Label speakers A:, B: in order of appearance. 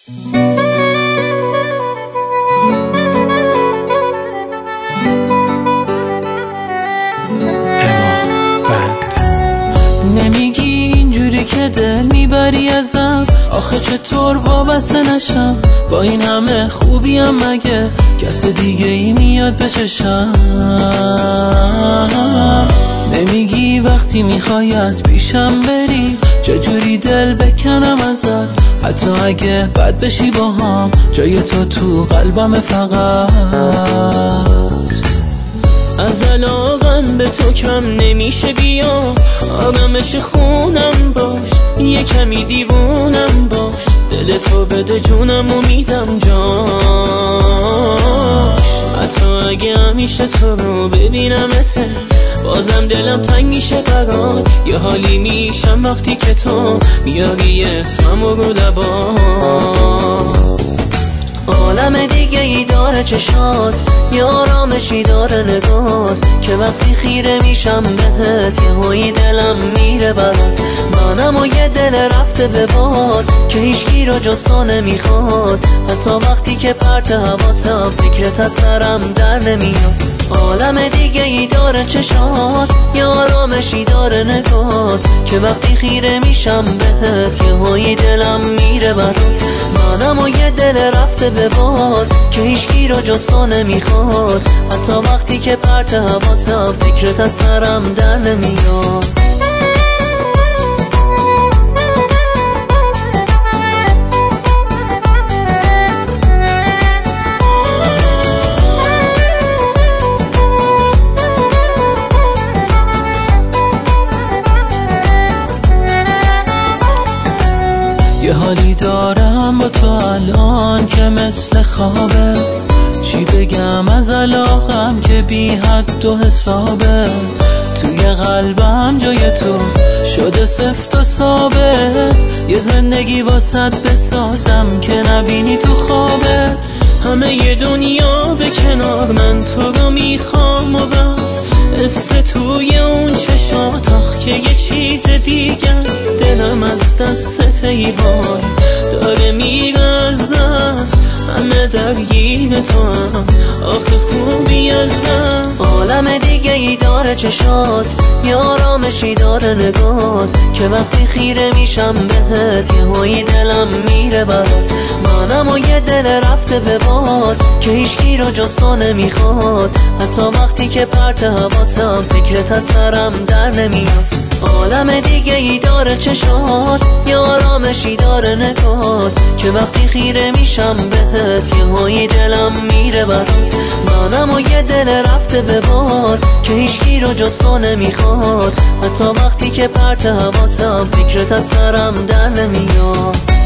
A: نمیگی اینجوری که دل میبری ازم، آخه چطور وابسته نشم؟ با این همه خوبیم مگه کس دیگه ای میاد به چشم؟ نمیگی وقتی میخوای از پیشم بری چجوری دل بکنم ازت؟ حتی اگه بد بشی با هم جای تو قلبم فقط.
B: از علاقم به تو کم نمیشه، بیا آرامش خونم باش، یه کمی دیوونم باش، دل تو بده جونم و میدم جاش. حتی اگه همیشه تو رو ببینمت بازم دلم تنگ میشه برات، یه حالی میشم وقتی که تو میاری اسمم رو لبات.
C: عالم دیگه ای داره چشات، یه آرامشی داره نگات، که وقتی خیره میشم بهت یه هایی دلم میره برات. منم و یه دل رفته به باد که هیچکی رو جز تو نمیخواد، حتی وقتی که پرت حواسم فکرت از سرم در نمیاد. عالم دیگه ای داره چشات، یه آرامشی داره نگات، که وقتی خیره میشم بهت یه هایی دلم میره برات. منم و یه دل رفته به باد که هیچکی رو جز تو نمیخواد، حتی وقتی که پرت حواسم فکرت از سرم در نمیاد.
A: یه حالی دارم با تو الان که مثل خوابه، چی بگم از علاقم که بی حد و حسابه. توی قلبم جای تو شده سفت و ثابت، یه زندگی واسط بسازم که نبینی تو خوابت.
B: همه ی دنیا به کنار من تو رو میخوام و بس، قصه توی اون چشات آخ که یه چیز دیگه است. دلم از دست ای وای داره میره از دست، همه درگیر تو هم آخه خوبی از بس.
C: عالم دیگه ای داره چشات، یه آرامشی داره نگات، که وقتی خیره میشم بهت یه هایی دلم میره برات. منم و یه دل رفته به باد که هیچکی رو جز تو نمیخواد، حتی وقتی که پرت حواسم فکرت از سرم در نمیاد. عالم دیگه ای داره چشات، یه آرامشی داره نگات، که وقتی خیره میشم بهت یه هایی دلم میره برات. منم و یه دل رفته به باد که هیچکی رو جز تو نمیخواد، حتی وقتی که پرت حواسم فکرت از سرم در نمیاد.